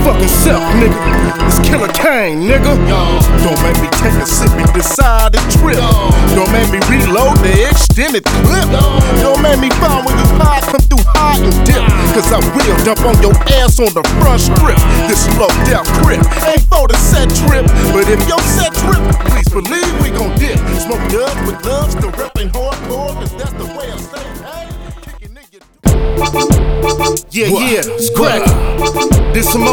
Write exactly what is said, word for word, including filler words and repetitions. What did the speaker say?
fucking self, nigga. It's Killer Kane, nigga. Don't make me take a sip and decide to trip. Don't make me reload the extended clip. Don't make me fall when you hide, come through hot and dip. Cause I will dump on your ass on the front strip. This low down crib ain't for the set trip. But if your set trip, please believe we gon' dip. Smoke dubs with loves, the reppin' hardcore, cause that's the way I stay. Hey, kicking nigga. Yeah, yeah, it's crack. This some